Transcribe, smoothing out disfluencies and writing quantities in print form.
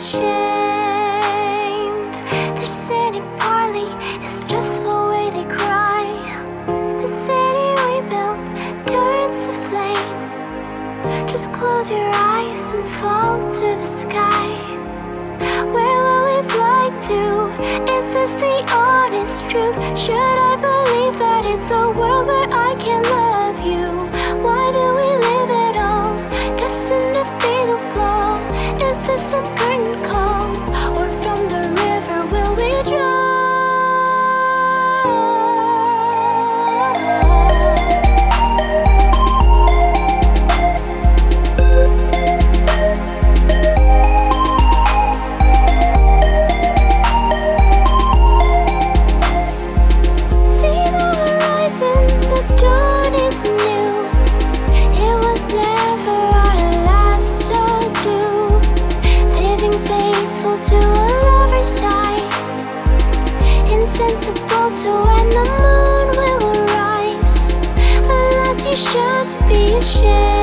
ashamed. Their cynic parley is just the way they cry. The city we built turns to flame. Just close your eyes and fall to the sky. Where will we fly to? Is this the honest truth? Should I believe that it's a world where I can love you? Why do we live at all? Destined to be the flaw. Is this some curtain call? Or from the river will we draw? Insensible to when the moon will rise. Unless you should be ashamed.